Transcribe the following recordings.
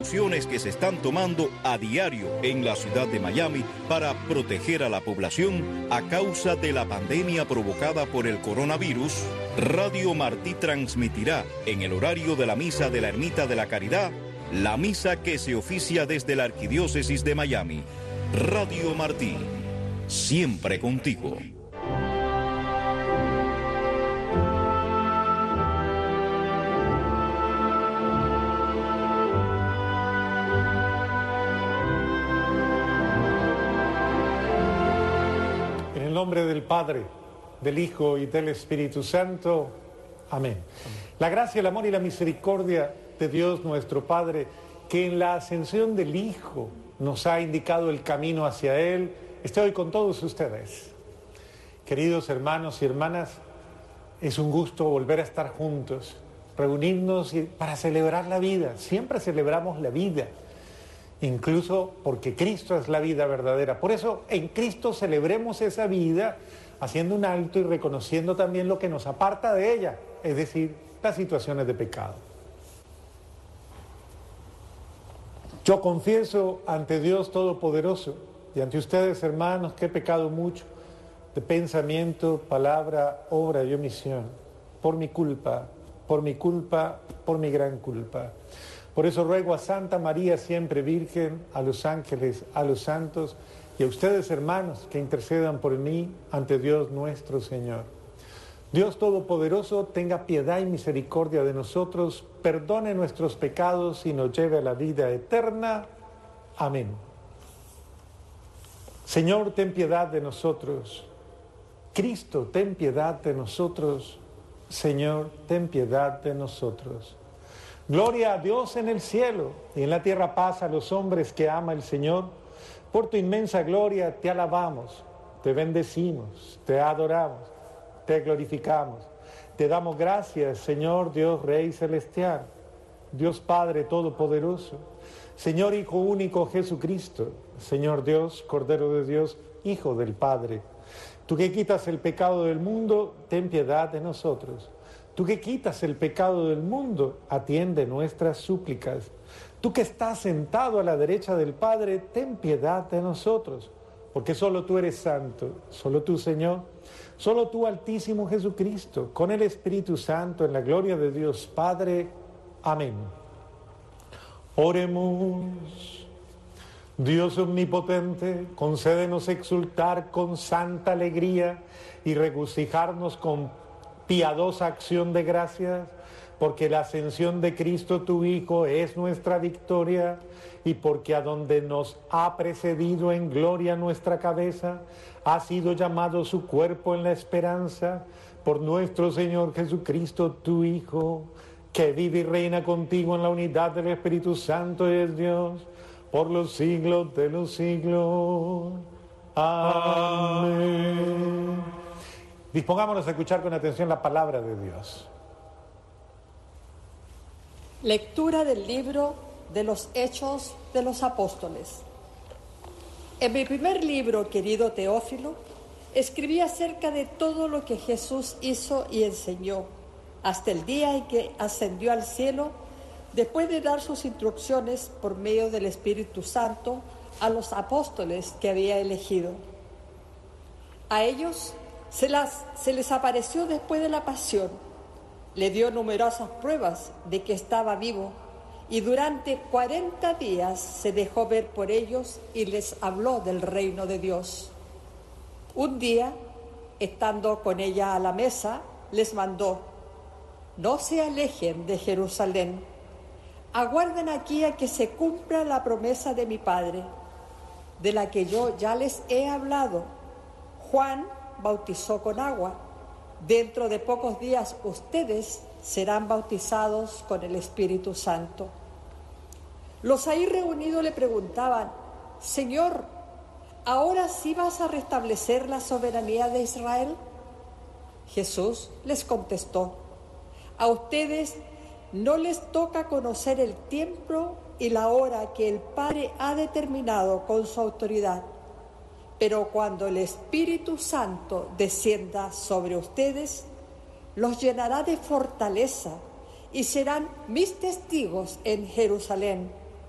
Acciones que se están tomando a diario en la ciudad de Miami para proteger a la población a causa de la pandemia provocada por el coronavirus, Radio Martí transmitirá en el horario de la misa de la Ermita de la Caridad, la misa que se oficia desde la Arquidiócesis de Miami. Radio Martí, siempre contigo. En el nombre del Padre, del Hijo y del Espíritu Santo. Amén. La gracia, el amor y la misericordia de Dios nuestro Padre, que en la ascensión del Hijo nos ha indicado el camino hacia Él, esté hoy con todos ustedes. Queridos hermanos y hermanas, es un gusto volver a estar juntos, reunirnos para celebrar la vida. Siempre celebramos la vida, incluso porque Cristo es la vida verdadera. Por eso en Cristo celebremos esa vida, haciendo un alto y reconociendo también lo que nos aparta de ella, es decir, las situaciones de pecado. Yo confieso ante Dios Todopoderoso y ante ustedes, hermanos, que he pecado mucho de pensamiento, palabra, obra y omisión, por mi culpa, por mi gran culpa. Por eso ruego a Santa María, siempre Virgen, a los ángeles, a los santos y a ustedes, hermanos, que intercedan por mí ante Dios nuestro Señor. Dios Todopoderoso, tenga piedad y misericordia de nosotros, perdone nuestros pecados y nos lleve a la vida eterna. Amén. Señor, ten piedad de nosotros. Cristo, ten piedad de nosotros. Señor, ten piedad de nosotros. Gloria a Dios en el cielo y en la tierra paz a los hombres que ama el Señor. Por tu inmensa gloria te alabamos, te bendecimos, te adoramos, te glorificamos. Te damos gracias, Señor Dios Rey Celestial, Dios Padre Todopoderoso, Señor Hijo único Jesucristo, Señor Dios, Cordero de Dios, Hijo del Padre. Tú que quitas el pecado del mundo, ten piedad de nosotros. Tú que quitas el pecado del mundo, atiende nuestras súplicas. Tú que estás sentado a la derecha del Padre, ten piedad de nosotros. Porque solo tú eres santo, solo tú, Señor, solo tú, Altísimo Jesucristo, con el Espíritu Santo, en la gloria de Dios Padre. Amén. Oremos. Dios omnipotente, concédenos exultar con santa alegría y regocijarnos con piadosa acción de gracias, porque la ascensión de Cristo tu Hijo es nuestra victoria, y porque a donde nos ha precedido en gloria nuestra cabeza, ha sido llamado su cuerpo en la esperanza, por nuestro Señor Jesucristo tu Hijo, que vive y reina contigo en la unidad del Espíritu Santo y es Dios, por los siglos de los siglos. Amén. Dispongámonos a escuchar con atención la palabra de Dios. Lectura del libro de los Hechos de los Apóstoles. En mi primer libro, querido Teófilo, escribí acerca de todo lo que Jesús hizo y enseñó, hasta el día en que ascendió al cielo, después de dar sus instrucciones por medio del Espíritu Santo a los apóstoles que había elegido. A ellos se les apareció después de la pasión, le dio numerosas pruebas de que estaba vivo, y durante 40 días se dejó ver por ellos y les habló del reino de Dios. Un día, estando con ella a la mesa, les mandó: no se alejen de Jerusalén, aguarden aquí a que se cumpla la promesa de mi Padre, de la que yo ya les he hablado. Juan bautizó con agua. Dentro de pocos días ustedes serán bautizados con el Espíritu Santo. Los ahí reunidos le preguntaban: Señor, ¿ahora sí vas a restablecer la soberanía de Israel? Jesús les contestó: a ustedes no les toca conocer el tiempo y la hora que el Padre ha determinado con su autoridad. Pero cuando el Espíritu Santo descienda sobre ustedes, los llenará de fortaleza y serán mis testigos en Jerusalén,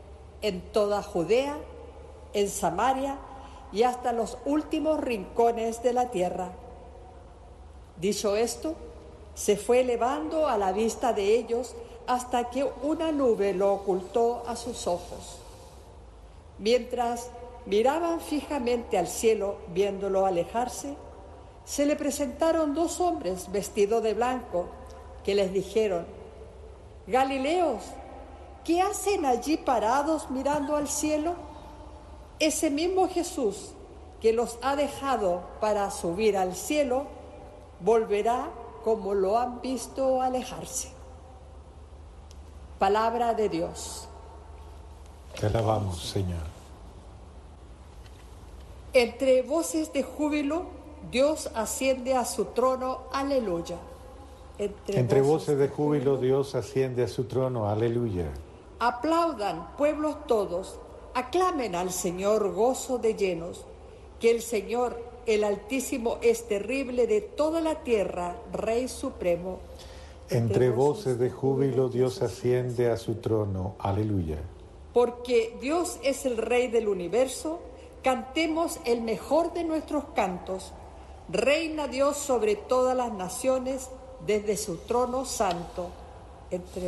en toda Judea, en Samaria y hasta los últimos rincones de la tierra. Dicho esto, se fue elevando a la vista de ellos hasta que una nube lo ocultó a sus ojos. Mientras miraban fijamente al cielo, viéndolo alejarse, se le presentaron dos hombres vestidos de blanco, que les dijeron: Galileos, ¿qué hacen allí parados mirando al cielo? Ese mismo Jesús que los ha dejado para subir al cielo, volverá como lo han visto alejarse. Palabra de Dios. Te alabamos, Señor. Entre voces de júbilo, Dios asciende a su trono, aleluya. Entre voces de júbilo, Dios asciende a su trono, aleluya. Aplaudan, pueblos todos, aclamen al Señor gozo de llenos, que el Señor, el Altísimo, es terrible de toda la tierra, Rey supremo. Entre voces de júbilo, Dios asciende a su trono, aleluya. Porque Dios es el Rey del universo, cantemos el mejor de nuestros cantos. Reina Dios sobre todas las naciones, desde su trono santo. Entre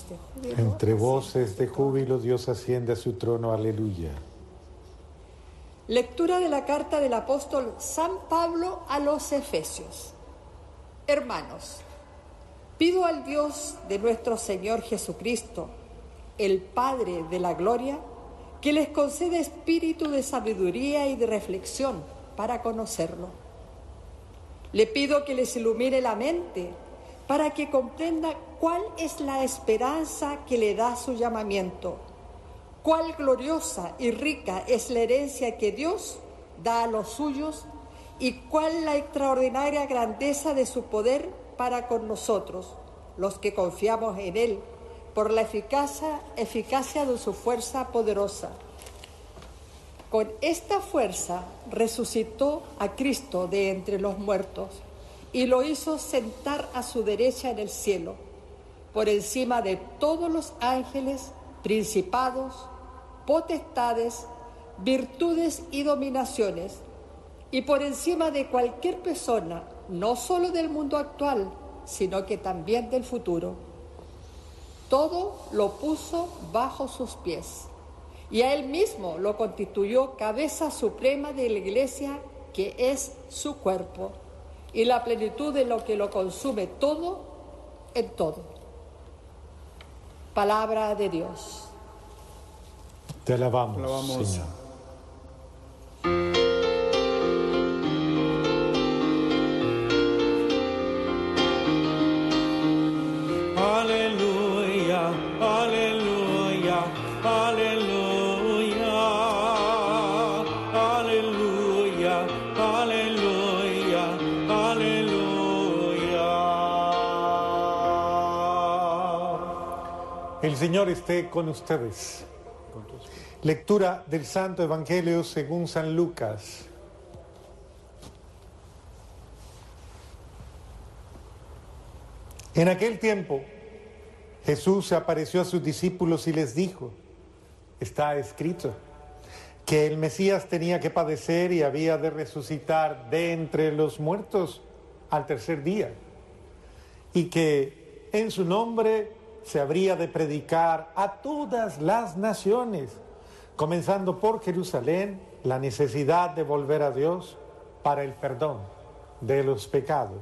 voces de júbilo, Dios asciende a su trono, aleluya. Lectura de la carta del apóstol San Pablo a los Efesios. Hermanos, pido al Dios de nuestro Señor Jesucristo, el Padre de la gloria, que les conceda espíritu de sabiduría y de reflexión para conocerlo. Le pido que les ilumine la mente para que comprenda cuál es la esperanza que le da su llamamiento, cuál gloriosa y rica es la herencia que Dios da a los suyos y cuál la extraordinaria grandeza de su poder para con nosotros, los que confiamos en Él, por la eficacia de su fuerza poderosa. Con esta fuerza resucitó a Cristo de entre los muertos y lo hizo sentar a su derecha en el cielo, por encima de todos los ángeles, principados, potestades, virtudes y dominaciones, y por encima de cualquier persona, no solo del mundo actual, sino que también del futuro. Todo lo puso bajo sus pies, y a Él mismo lo constituyó cabeza suprema de la Iglesia, que es su cuerpo, y la plenitud de lo que lo consume todo en todo. Palabra de Dios. Te alabamos, Señor. Aleluya, aleluya, aleluya, aleluya, aleluya, aleluya. El Señor esté con ustedes. Lectura del Santo Evangelio según San Lucas. En aquel tiempo, Jesús se apareció a sus discípulos y les dijo: está escrito que el Mesías tenía que padecer y había de resucitar de entre los muertos al tercer día, y que en su nombre se habría de predicar a todas las naciones, comenzando por Jerusalén, la necesidad de volver a Dios para el perdón de los pecados.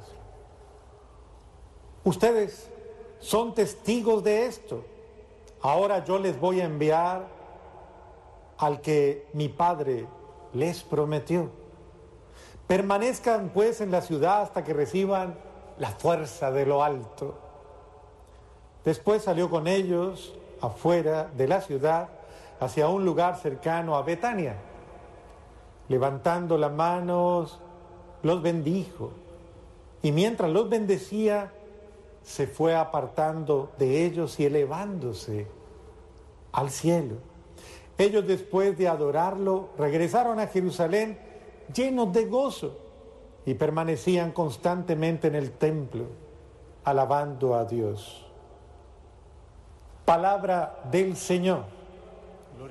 Ustedes son testigos de esto. Ahora yo les voy a enviar al que mi Padre les prometió. Permanezcan pues en la ciudad hasta que reciban la fuerza de lo alto. Después salió con ellos afuera de la ciudad hacia un lugar cercano a Betania. Levantando las manos, los bendijo, y mientras los bendecía, se fue apartando de ellos y elevándose al cielo. Ellos, después de adorarlo, regresaron a Jerusalén llenos de gozo y permanecían constantemente en el templo, alabando a Dios. Palabra del Señor. Gloria a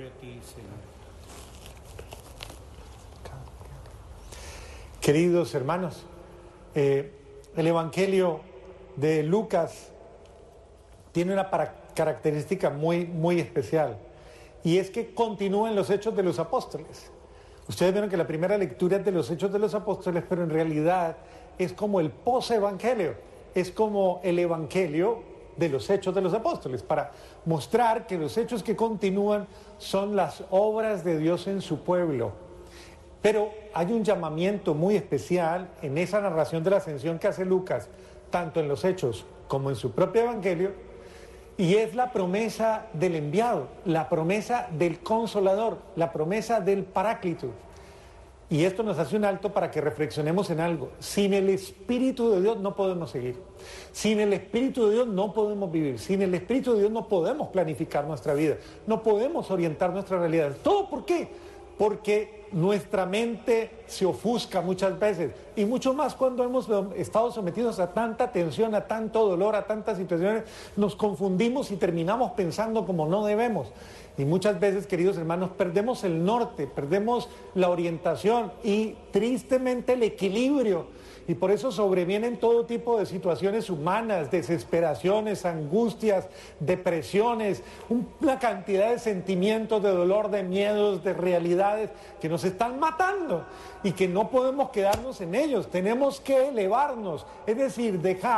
Queridos hermanos, el Evangelio de Lucas tiene una característica muy especial, y es que continúan los Hechos de los Apóstoles. Ustedes vieron que la primera lectura es de los Hechos de los Apóstoles, pero en realidad es como el post-evangelio, es como el Evangelio de los Hechos de los Apóstoles, para mostrar que los hechos que continúan son las obras de Dios en su pueblo. Pero hay un llamamiento muy especial en esa narración de la ascensión que hace Lucas, tanto en los Hechos como en su propio Evangelio, y es la promesa del enviado, la promesa del Consolador, la promesa del Paráclito. Y esto nos hace un alto para que reflexionemos en algo. Sin el Espíritu de Dios no podemos seguir. Sin el Espíritu de Dios no podemos vivir. Sin el Espíritu de Dios no podemos planificar nuestra vida. No podemos orientar nuestra realidad. ¿Todo por qué? Porque nuestra mente se ofusca muchas veces, y mucho más cuando hemos estado sometidos a tanta tensión, a tanto dolor, a tantas situaciones, nos confundimos y terminamos pensando como no debemos. Y muchas veces, queridos hermanos, perdemos el norte, perdemos la orientación y tristemente el equilibrio. Y por eso sobrevienen todo tipo de situaciones humanas, desesperaciones, angustias, depresiones, una cantidad de sentimientos, de dolor, de miedos, de realidades que nos están matando y que no podemos quedarnos en ellos. Tenemos que elevarnos, es decir,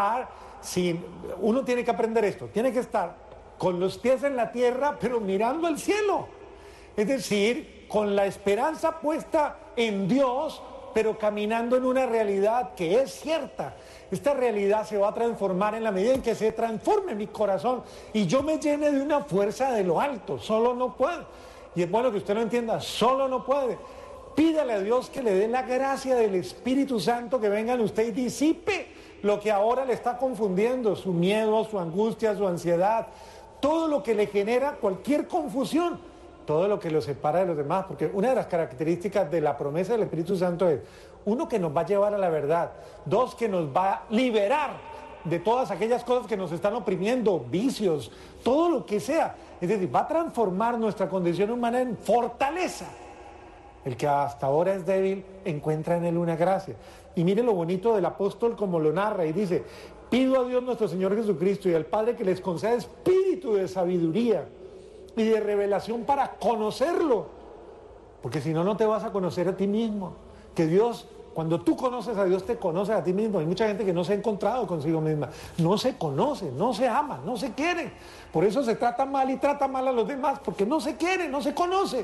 uno tiene que aprender esto, tiene que estar con los pies en la tierra, pero mirando al cielo. Es decir, con la esperanza puesta en Dios, pero caminando en una realidad que es cierta. Esta realidad se va a transformar en la medida en que se transforme mi corazón y yo me llene de una fuerza de lo alto. Solo no puede. Y es bueno que usted lo entienda, solo no puede. Pídale a Dios que le dé la gracia del Espíritu Santo que venga en usted y disipe lo que ahora le está confundiendo, su miedo, su angustia, su ansiedad, todo lo que le genera cualquier confusión, todo lo que lo separa de los demás, porque una de las características de la promesa del Espíritu Santo es, uno, que nos va a llevar a la verdad, dos, que nos va a liberar de todas aquellas cosas que nos están oprimiendo, vicios, todo lo que sea, es decir, va a transformar nuestra condición humana en fortaleza. El que hasta ahora es débil encuentra en él una gracia. Y mire lo bonito del apóstol como lo narra y dice, pido a Dios nuestro Señor Jesucristo y al Padre que les conceda espíritu de sabiduría y de revelación para conocerlo, porque si no, no te vas a conocer a ti mismo. Que Dios, cuando tú conoces a Dios, te conoces a ti mismo. Hay mucha gente que no se ha encontrado consigo misma, no se conoce, no se ama, no se quiere. Por eso se trata mal y trata mal a los demás, porque no se quiere, no se conoce.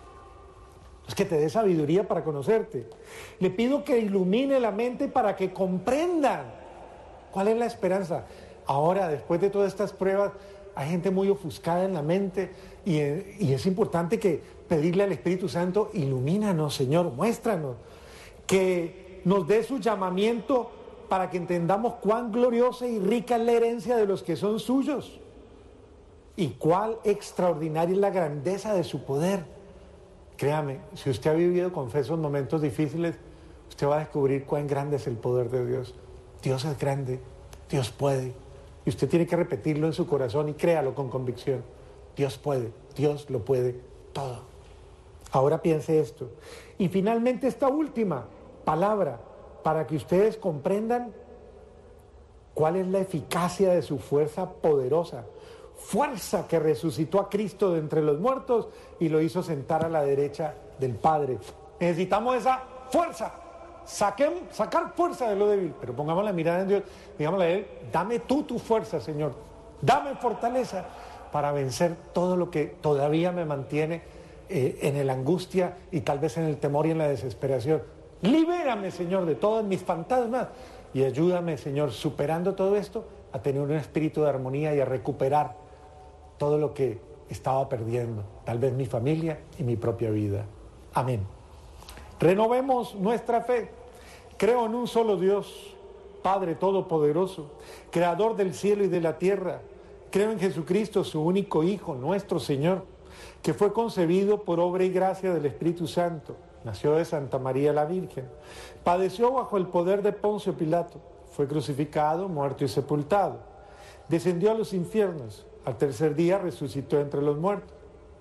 Es que te dé sabiduría para conocerte. Le pido que ilumine la mente para que comprendan cuál es la esperanza. Ahora, después de todas estas pruebas, hay gente muy ofuscada en la mente y es importante que pedirle al Espíritu Santo, ilumínanos, Señor, muéstranos, que nos dé su llamamiento para que entendamos cuán gloriosa y rica es la herencia de los que son suyos y cuál extraordinaria es la grandeza de su poder. Créame, si usted ha vivido confesos momentos difíciles, usted va a descubrir cuán grande es el poder de Dios. Dios es grande, Dios puede. Y usted tiene que repetirlo en su corazón y créalo con convicción. Dios puede, Dios lo puede todo. Ahora piense esto. Y finalmente esta última palabra, para que ustedes comprendan cuál es la eficacia de su fuerza poderosa. Fuerza que resucitó a Cristo de entre los muertos y lo hizo sentar a la derecha del Padre. Necesitamos esa fuerza. Sacar fuerza de lo débil, pero pongamos la mirada en Dios, digámosle a Él, dame tú tu fuerza, Señor, dame fortaleza para vencer todo lo que todavía me mantiene en la angustia y tal vez en el temor y en la desesperación. Libérame, Señor, de todos mis fantasmas y ayúdame, Señor, superando todo esto, a tener un espíritu de armonía y a recuperar todo lo que estaba perdiendo, tal vez mi familia y mi propia vida. Amén. Renovemos nuestra fe. Creo en un solo Dios, Padre Todopoderoso, Creador del cielo y de la tierra. Creo en Jesucristo, su único Hijo, nuestro Señor, que fue concebido por obra y gracia del Espíritu Santo. Nació de Santa María la Virgen. Padeció bajo el poder de Poncio Pilato. Fue crucificado, muerto y sepultado. Descendió a los infiernos. Al tercer día resucitó entre los muertos.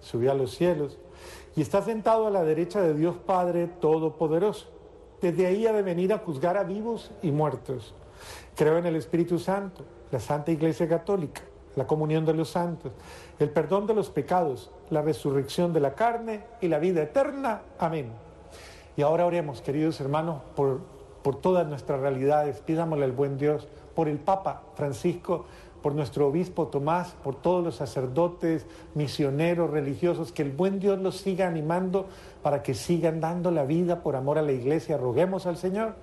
subió a los cielos y está sentado a la derecha de Dios Padre Todopoderoso. Desde ahí ha de venir a juzgar a vivos y muertos. Creo en el Espíritu Santo, la Santa Iglesia Católica, la comunión de los santos, el perdón de los pecados, la resurrección de la carne y la vida eterna. Amén. Y ahora oremos, queridos hermanos, por todas nuestras realidades. Pidámosle al buen Dios, por el Papa Francisco, por nuestro obispo Tomás, por todos los sacerdotes, misioneros, religiosos, que el buen Dios los siga animando para que sigan dando la vida por amor a la Iglesia. Roguemos al Señor.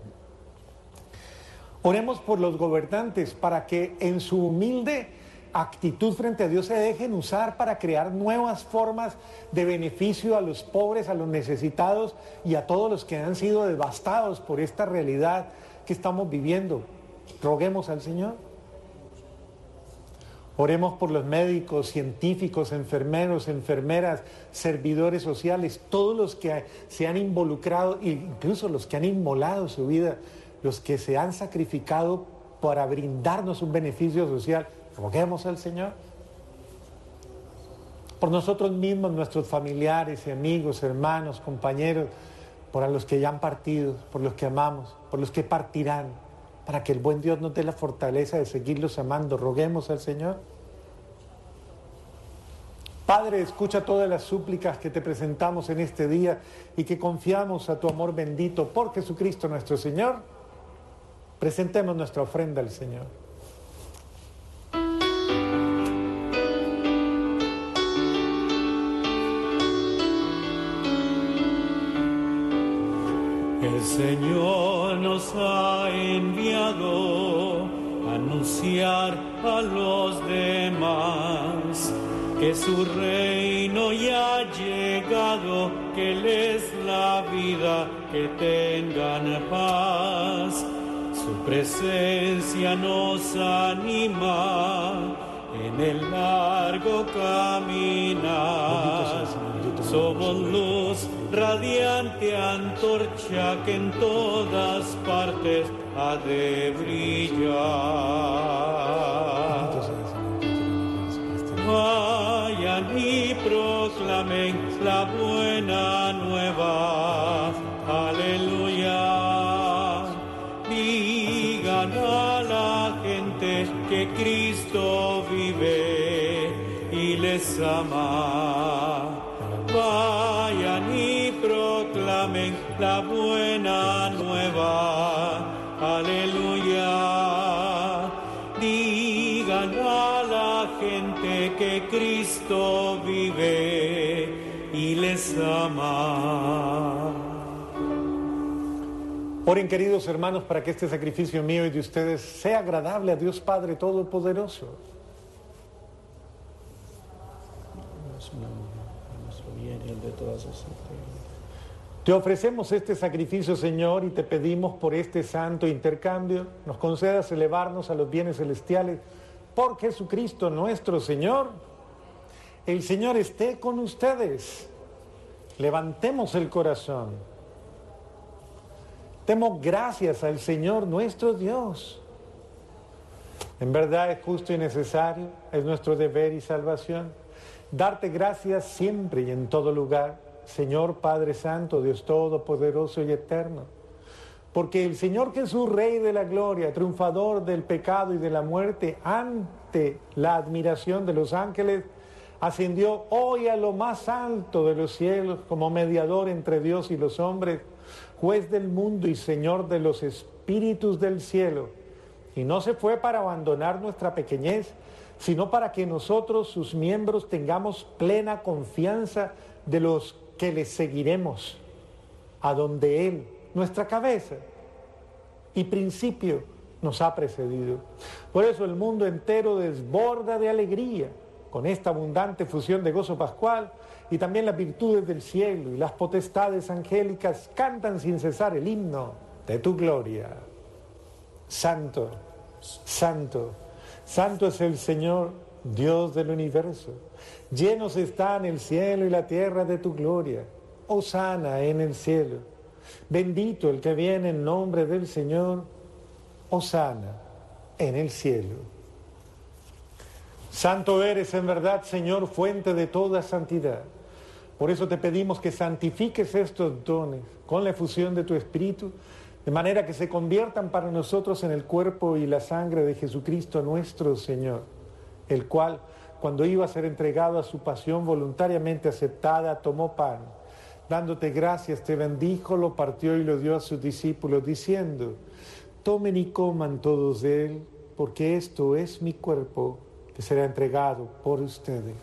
Oremos por los gobernantes para que en su humilde actitud frente a Dios se dejen usar para crear nuevas formas de beneficio a los pobres, a los necesitados y a todos los que han sido devastados por esta realidad que estamos viviendo. Roguemos al Señor. Oremos por los médicos, científicos, enfermeros, enfermeras, servidores sociales, todos los que se han involucrado, incluso los que han inmolado su vida, los que se han sacrificado para brindarnos un beneficio social. Roguemos al Señor. Por nosotros mismos, nuestros familiares y amigos, hermanos, compañeros, por los que ya han partido, por los que amamos, por los que partirán, para que el buen Dios nos dé la fortaleza de seguirlos amando. Roguemos al Señor. Padre, escucha todas las súplicas que te presentamos en este día y que confiamos a tu amor bendito por Jesucristo nuestro Señor. Presentemos nuestra ofrenda al Señor. El Señor nos ha enviado a anunciar a los demás que su reino ya ha llegado, que Él es la vida, que tengan paz. Su presencia nos anima en el largo caminar. Somos luz, radiante antorcha que en todas partes ha de brillar. Vayan y proclamen la buena nueva. Aleluya. Digan a la gente que Cristo vive y les ama. Vayan y proclamen la buena nueva. Aleluya. Digan a la gente que Cristo vive y les ama. Oren, queridos hermanos, para que este sacrificio mío y de ustedes sea agradable a Dios Padre Todopoderoso. Te ofrecemos este sacrificio, Señor, y te pedimos por este santo intercambio, nos concedas elevarnos a los bienes celestiales por Jesucristo nuestro Señor. El Señor esté con ustedes. Levantemos el corazón. Demos gracias al Señor nuestro Dios. En verdad es justo y necesario, es nuestro deber y salvación, darte gracias siempre y en todo lugar, Señor Padre Santo, Dios Todopoderoso y Eterno, porque el Señor Jesús, Rey de la Gloria, triunfador del pecado y de la muerte, ante la admiración de los ángeles, ascendió hoy a lo más alto de los cielos como mediador entre Dios y los hombres, juez del mundo y Señor de los espíritus del cielo, y no se fue para abandonar nuestra pequeñez, sino para que nosotros, sus miembros, tengamos plena confianza de los que le seguiremos, a donde Él, nuestra cabeza y principio, nos ha precedido. Por eso el mundo entero desborda de alegría con esta abundante fusión de gozo pascual, y también las virtudes del cielo y las potestades angélicas cantan sin cesar el himno de tu gloria. Santo, santo, santo es el Señor, Dios del universo. Llenos están el cielo y la tierra de tu gloria. Hosana en el cielo. Bendito el que viene en nombre del Señor. Hosana en el cielo. Santo eres en verdad, Señor, fuente de toda santidad. Por eso te pedimos que santifiques estos dones con la efusión de tu Espíritu, de manera que se conviertan para nosotros en el cuerpo y la sangre de Jesucristo nuestro Señor, el cual, cuando iba a ser entregado a su pasión voluntariamente aceptada, tomó pan. Dándote gracias, te bendijo, lo partió y lo dio a sus discípulos, diciendo: tomen y coman todos de él, porque esto es mi cuerpo, que será entregado por ustedes.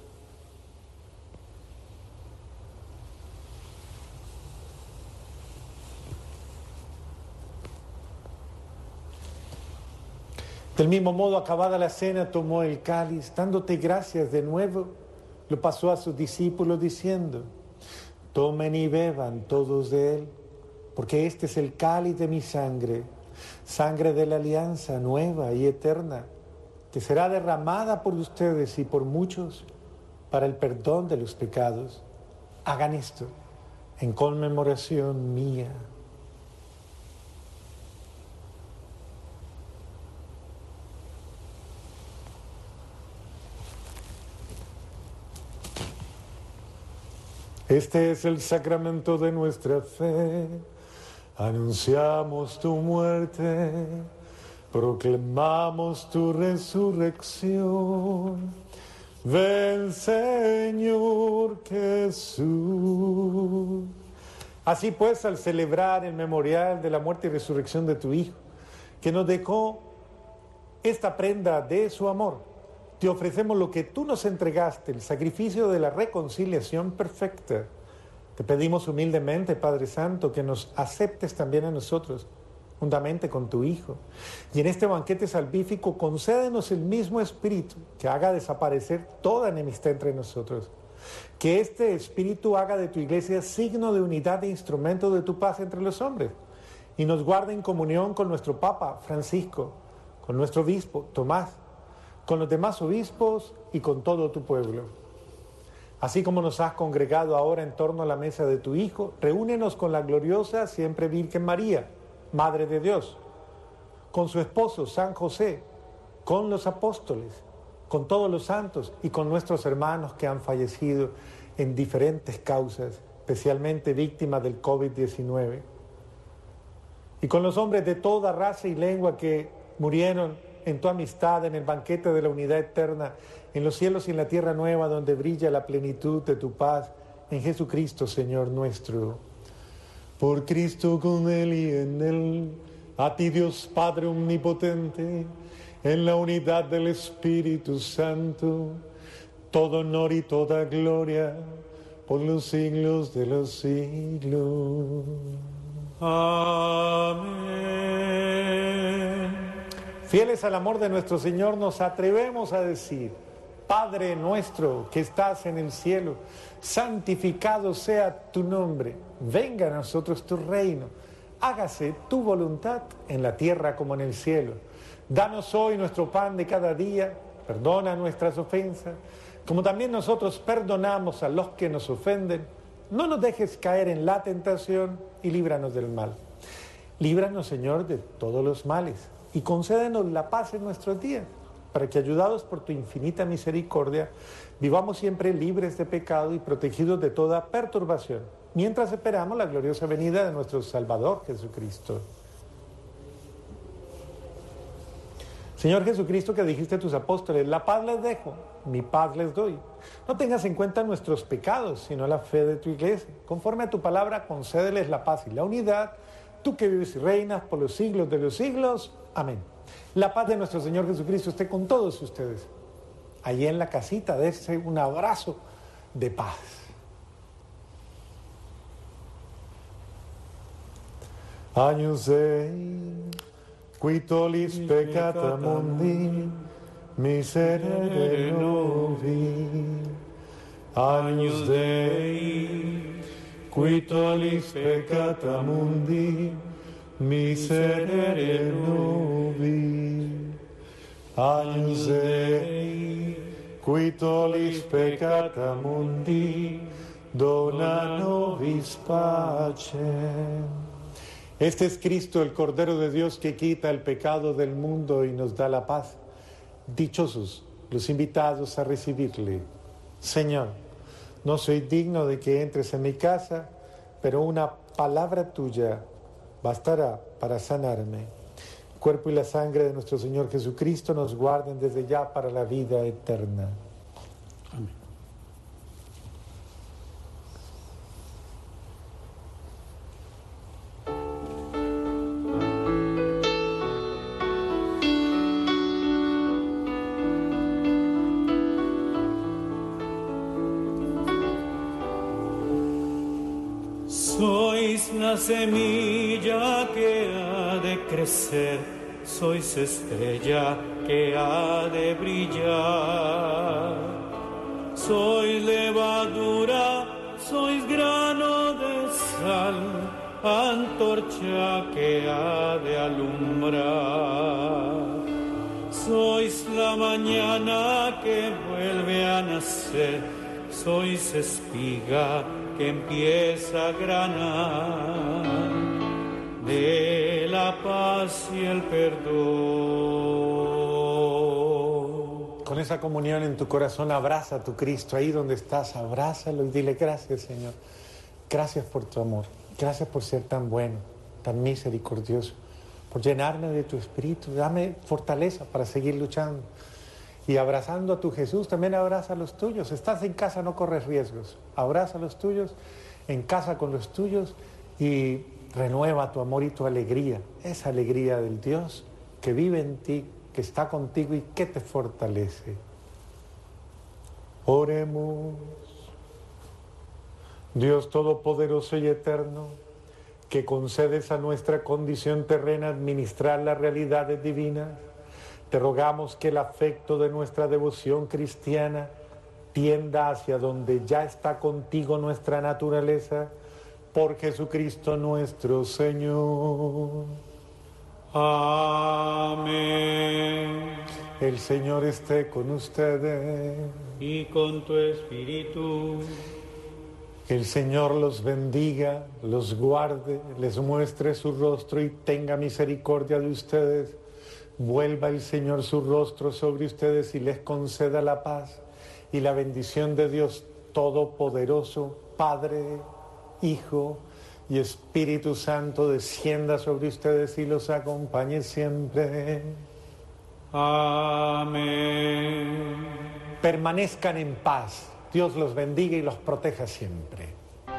Del mismo modo, acabada la cena, tomó el cáliz, dándote gracias de nuevo, lo pasó a sus discípulos diciendo: tomen y beban todos de él, porque este es el cáliz de mi sangre, sangre de la alianza nueva y eterna, que será derramada por ustedes y por muchos para el perdón de los pecados. Hagan esto en conmemoración mía. Este es el sacramento de nuestra fe. Anunciamos tu muerte, proclamamos tu resurrección. Ven, Señor Jesús. Así pues, al celebrar el memorial de la muerte y resurrección de tu Hijo, que nos dejó esta prenda de su amor, te ofrecemos lo que tú nos entregaste, el sacrificio de la reconciliación perfecta. Te pedimos humildemente, Padre Santo, que nos aceptes también a nosotros, juntamente con tu Hijo. Y en este banquete salvífico, concédenos el mismo Espíritu que haga desaparecer toda enemistad entre nosotros. Que este Espíritu haga de tu Iglesia signo de unidad e instrumento de tu paz entre los hombres. Y nos guarde en comunión con nuestro Papa Francisco, con nuestro obispo Tomás, con los demás obispos y con todo tu pueblo. Así como nos has congregado ahora en torno a la mesa de tu Hijo, reúnenos con la gloriosa siempre Virgen María, Madre de Dios, con su esposo San José, con los apóstoles, con todos los santos y con nuestros hermanos que han fallecido en diferentes causas, especialmente víctimas del COVID-19. Y con los hombres de toda raza y lengua que murieron en tu amistad, en el banquete de la unidad eterna, en los cielos y en la tierra nueva, donde brilla la plenitud de tu paz, en Jesucristo, Señor nuestro. Por Cristo, con Él y en Él, a ti Dios Padre omnipotente, en la unidad del Espíritu Santo, todo honor y toda gloria, por los siglos de los siglos. Amén. Fieles al amor de nuestro Señor, nos atrevemos a decir: Padre nuestro que estás en el cielo, santificado sea tu nombre, venga a nosotros tu reino, hágase tu voluntad en la tierra como en el cielo. Danos hoy nuestro pan de cada día, perdona nuestras ofensas, como también nosotros perdonamos a los que nos ofenden. No nos dejes caer en la tentación y líbranos del mal. Líbranos, Señor, de todos los males y concédenos la paz en nuestros días, para que, ayudados por tu infinita misericordia, vivamos siempre libres de pecado y protegidos de toda perturbación, mientras esperamos la gloriosa venida de nuestro Salvador Jesucristo. Señor Jesucristo, que dijiste a tus apóstoles: la paz les dejo, mi paz les doy. No tengas en cuenta nuestros pecados, sino la fe de tu Iglesia. Conforme a tu palabra, concédeles la paz y la unidad, tú que vives y reinas por los siglos de los siglos. Amén. La paz de nuestro Señor Jesucristo esté con todos ustedes. Allí en la casita, dése un abrazo de paz. Agnus Dei, qui tollis peccata mundi, miserere nobis. Agnus Dei, qui tollis peccata mundi, miserere nobis. Agnus Dei, qui tollis peccata mundi, dona nobis pacem. Este es Cristo, el Cordero de Dios, que quita el pecado del mundo y nos da la paz. Dichosos los invitados a recibirle. Señor, no soy digno de que entres en mi casa, pero una palabra tuya bastará para sanarme. El cuerpo y la sangre de nuestro Señor Jesucristo nos guarden desde ya para la vida eterna. Amén. Sois la semilla que ha de crecer, sois estrella que ha de brillar. Sois levadura, sois grano de sal, antorcha que ha de alumbrar. Sois la mañana que vuelve a nacer, sois espiga que empieza a granar de la paz y el perdón. Con esa comunión en tu corazón, abraza a tu Cristo ahí donde estás, abrázalo y dile gracias, Señor. Gracias por tu amor, gracias por ser tan bueno, tan misericordioso, por llenarme de tu espíritu, dame fortaleza para seguir luchando. Y abrazando a tu Jesús, también abraza a los tuyos. Estás en casa, no corres riesgos. Abraza a los tuyos, en casa con los tuyos y renueva tu amor y tu alegría. Esa alegría del Dios que vive en ti, que está contigo y que te fortalece. Oremos. Dios Todopoderoso y Eterno, que concedes a nuestra condición terrena administrar las realidades divinas, te rogamos que el afecto de nuestra devoción cristiana tienda hacia donde ya está contigo nuestra naturaleza, por Jesucristo nuestro Señor. Amén. El Señor esté con ustedes. Y con tu espíritu. Que el Señor los bendiga, los guarde, les muestre su rostro y tenga misericordia de ustedes. Vuelva el Señor su rostro sobre ustedes y les conceda la paz y la bendición de Dios Todopoderoso, Padre, Hijo y Espíritu Santo, descienda sobre ustedes y los acompañe siempre. Amén. Permanezcan en paz. Dios los bendiga y los proteja siempre.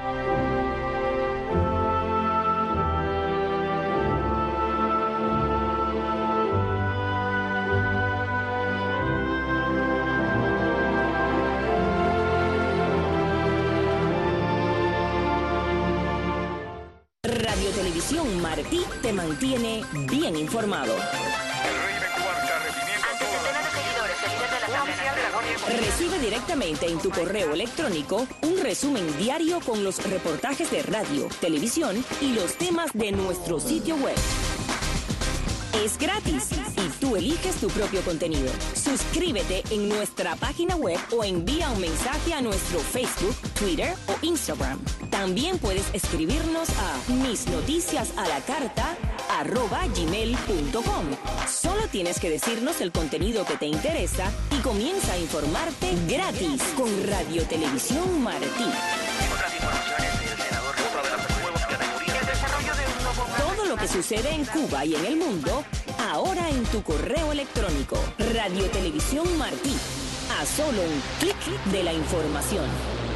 Radio Televisión Martí te mantiene bien informado. Recibe directamente en tu correo electrónico un resumen diario con los reportajes de radio, televisión y los temas de nuestro sitio web. Es gratis y tú eliges tu propio contenido. Suscríbete en nuestra página web o envía un mensaje a nuestro Facebook, Twitter o Instagram. También puedes escribirnos a misnoticiasalacarta@gmail.com. Solo tienes que decirnos el contenido que te interesa y comienza a informarte gratis con Radio Televisión Martí. Todo lo que sucede en Cuba y en el mundo, ahora en tu correo electrónico. Radio Televisión Martí. A solo un clic de la información.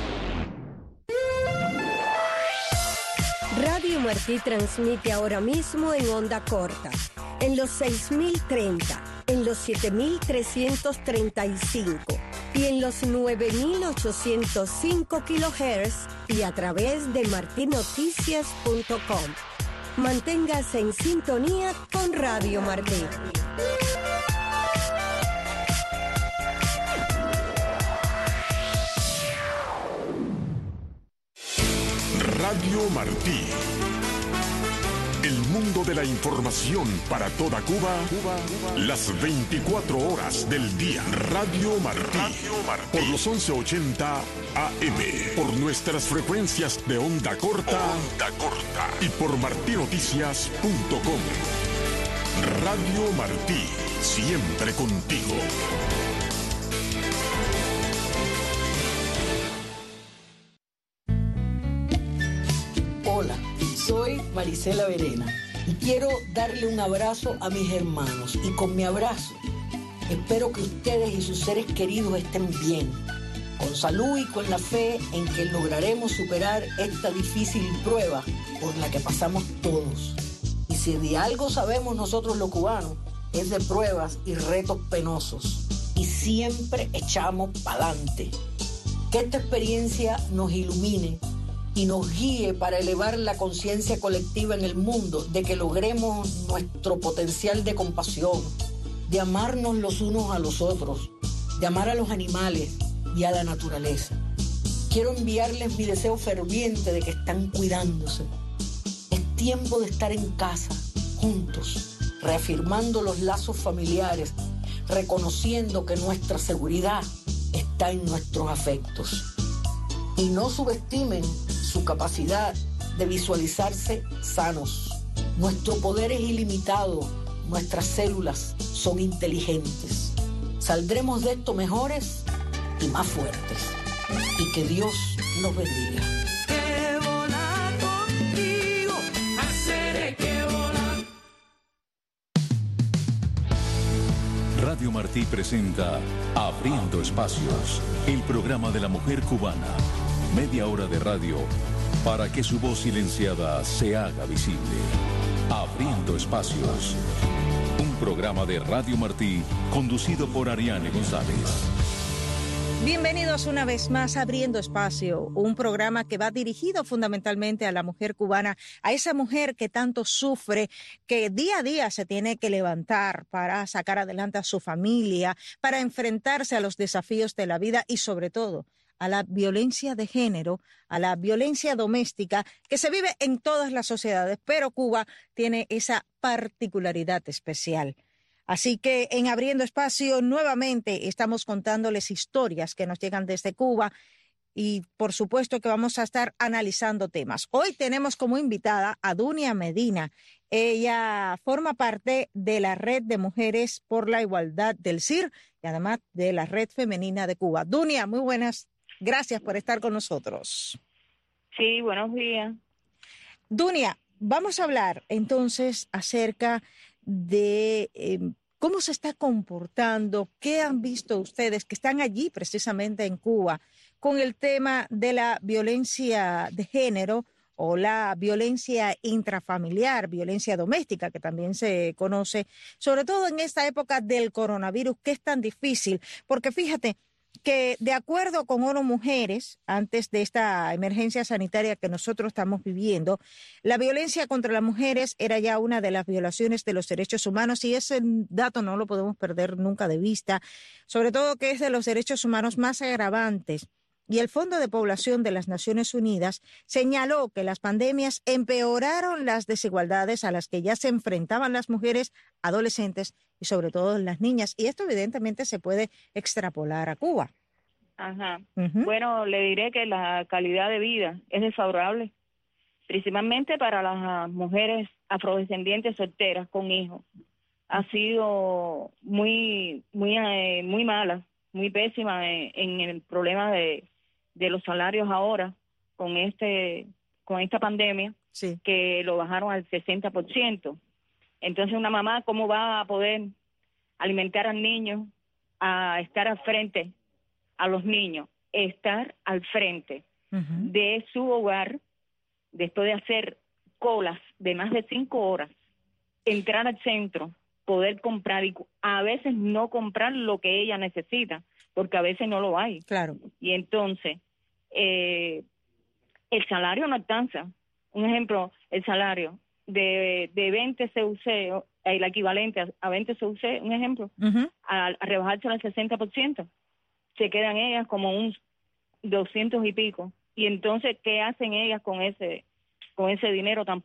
Radio Martí transmite ahora mismo en onda corta, en los 6030, en los 7335 y en los 9805 kHz y a través de martinoticias.com. Manténgase en sintonía con Radio Martí. Radio Martí. El mundo de la información para toda Cuba, las 24 horas del día. Radio Martí. Por los 1180 AM. Por nuestras frecuencias de onda corta. Y por martinoticias.com. Radio Martí. Siempre contigo. Hola, soy Marisela Verena y quiero darle un abrazo a mis hermanos. Y con mi abrazo espero que ustedes y sus seres queridos estén bien, con salud y con la fe en que lograremos superar esta difícil prueba por la que pasamos todos. Y si de algo sabemos nosotros los cubanos, es de pruebas y retos penosos. Y siempre echamos pa'lante. Que esta experiencia nos ilumine y nos guíe para elevar la conciencia colectiva en el mundo, de que logremos nuestro potencial de compasión, de amarnos los unos a los otros, de amar a los animales y a la naturaleza. Quiero enviarles mi deseo ferviente de que están cuidándose. Es tiempo de estar en casa, juntos, reafirmando los lazos familiares, reconociendo que nuestra seguridad está en nuestros afectos. Y no subestimen su capacidad de visualizarse sanos. Nuestro poder es ilimitado, nuestras células son inteligentes. Saldremos de esto mejores y más fuertes. Y que Dios nos bendiga. Que volar contigo, hacer que volar. Radio Martí presenta Abriendo Espacios, el programa de la mujer cubana. Media hora de radio para que su voz silenciada se haga visible. Abriendo Espacios, un programa de Radio Martí conducido por Ariane González. Bienvenidos una vez más a Abriendo Espacio, un programa que va dirigido fundamentalmente a la mujer cubana, a esa mujer que tanto sufre, que día a día se tiene que levantar para sacar adelante a su familia, para enfrentarse a los desafíos de la vida y sobre todo a la violencia de género, a la violencia doméstica que se vive en todas las sociedades, pero Cuba tiene esa particularidad especial. Así que en Abriendo Espacio nuevamente estamos contándoles historias que nos llegan desde Cuba y por supuesto que vamos a estar analizando temas. Hoy tenemos como invitada a Dunia Medina. Ella forma parte de la Red de Mujeres por la Igualdad del CIR y además de la Red Femenina de Cuba. Dunia, muy buenas. Gracias por estar con nosotros. Sí, buenos días. Dunia, vamos a hablar entonces acerca de cómo se está comportando, qué han visto ustedes que están allí precisamente en Cuba con el tema de la violencia de género o la violencia intrafamiliar, violencia doméstica, que también se conoce, sobre todo en esta época del coronavirus, que es tan difícil, porque fíjate que de acuerdo con ONU Mujeres, antes de esta emergencia sanitaria que nosotros estamos viviendo, la violencia contra las mujeres era ya una de las violaciones de los derechos humanos y ese dato no lo podemos perder nunca de vista, sobre todo que es de los derechos humanos más agravantes. Y el Fondo de Población de las Naciones Unidas señaló que las pandemias empeoraron las desigualdades a las que ya se enfrentaban las mujeres, adolescentes y sobre todo las niñas. Y esto evidentemente se puede extrapolar a Cuba. Ajá. Bueno, le diré que la calidad de vida es desfavorable, principalmente para las mujeres afrodescendientes solteras con hijos. Ha sido muy mala, muy pésima en el problema de los salarios ahora con esta pandemia, sí, que lo bajaron al 60%. Entonces una mamá, ¿cómo va a poder alimentar al niño, a estar al frente, a los niños, estar al frente de su hogar después de hacer colas de más de 5 horas, entrar al centro, poder comprar y a veces no comprar lo que ella necesita, porque a veces no lo hay. Claro. Y entonces el salario no alcanza. Un ejemplo, el salario de 20 CUC, el equivalente a 20 CUC, un ejemplo, a rebajarse al 60%, se quedan ellas como un 200 y pico. Y entonces, ¿qué hacen ellas con ese dinero tan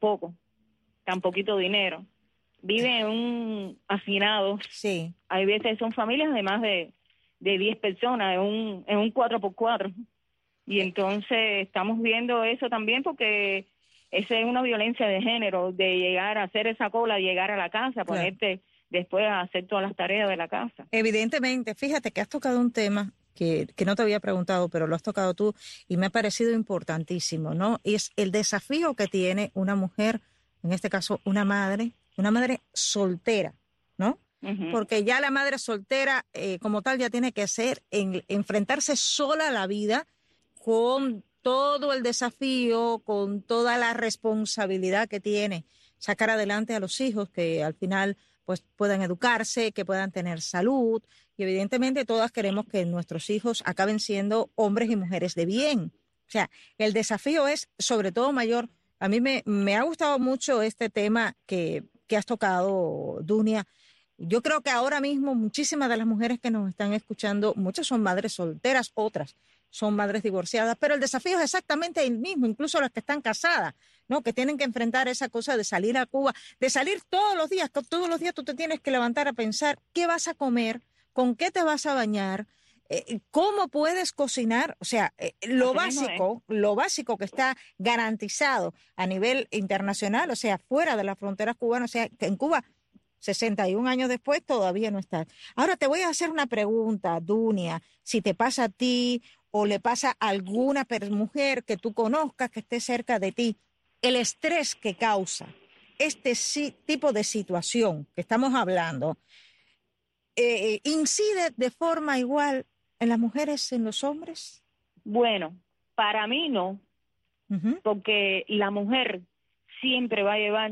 poquito dinero? Viven en un hacinado. Sí. Hay veces son familias de más de 10 personas, en un 4x4. Y entonces estamos viendo eso también porque esa es una violencia de género, de llegar a hacer esa cola, llegar a la casa, ponerte después a hacer todas las tareas de la casa. Evidentemente, fíjate que has tocado un tema que no te había preguntado, pero lo has tocado tú y me ha parecido importantísimo, ¿no? Es el desafío que tiene una mujer, en este caso una madre soltera, ¿no? Porque ya la madre soltera como tal ya tiene que enfrentarse sola a la vida con todo el desafío, con toda la responsabilidad que tiene sacar adelante a los hijos que al final pues puedan educarse, que puedan tener salud y evidentemente todas queremos que nuestros hijos acaben siendo hombres y mujeres de bien. O sea, el desafío es sobre todo mayor. A mí me ha gustado mucho este tema que has tocado, Dunia. Yo creo que ahora mismo muchísimas de las mujeres que nos están escuchando, muchas son madres solteras, otras son madres divorciadas, pero el desafío es exactamente el mismo, incluso las que están casadas, ¿no? Que tienen que enfrentar esa cosa de salir a Cuba, de salir todos los días, que todos los días tú te tienes que levantar a pensar qué vas a comer, con qué te vas a bañar, cómo puedes cocinar, o sea, lo básico que está garantizado a nivel internacional, o sea, fuera de las fronteras cubanas, o sea, que en Cuba 61 años después todavía no está. Ahora te voy a hacer una pregunta, Dunia, si te pasa a ti o le pasa a alguna mujer que tú conozcas que esté cerca de ti, el estrés que causa este tipo de situación que estamos hablando, ¿incide de forma igual en las mujeres, en los hombres? Bueno, para mí no, porque la mujer siempre va a llevar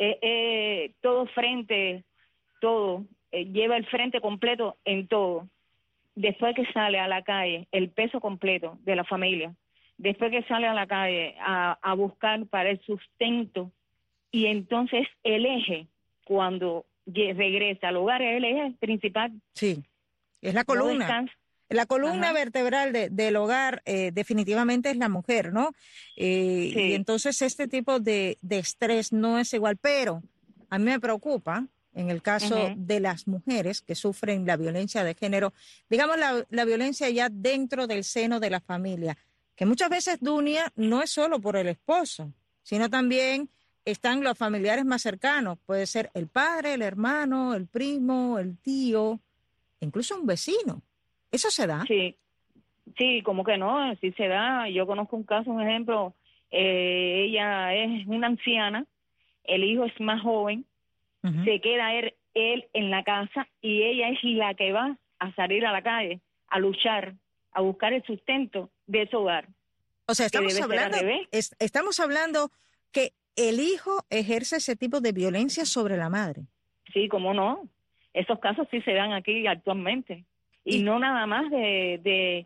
lleva el frente completo en todo. Después que sale a la calle, el peso completo de la familia, después que sale a la calle a buscar para el sustento, y entonces el eje, cuando regresa al hogar, es el eje principal. Sí, es la columna. La columna vertebral del hogar definitivamente es la mujer, ¿no? Sí. Y entonces este tipo de estrés no es igual, pero a mí me preocupa en el caso de las mujeres que sufren la violencia de género, digamos la violencia ya dentro del seno de la familia, que muchas veces, Dunia, no es solo por el esposo, sino también están los familiares más cercanos, puede ser el padre, el hermano, el primo, el tío, incluso un vecino. ¿Eso se da? Sí, como que no, sí se da. Yo conozco un caso, un ejemplo, ella es una anciana, el hijo es más joven, se queda él en la casa y ella es la que va a salir a la calle, a luchar, a buscar el sustento de ese hogar. O sea, estamos hablando que el hijo ejerce ese tipo de violencia sobre la madre. Sí, cómo no. Esos casos sí se dan aquí actualmente. Y no nada más del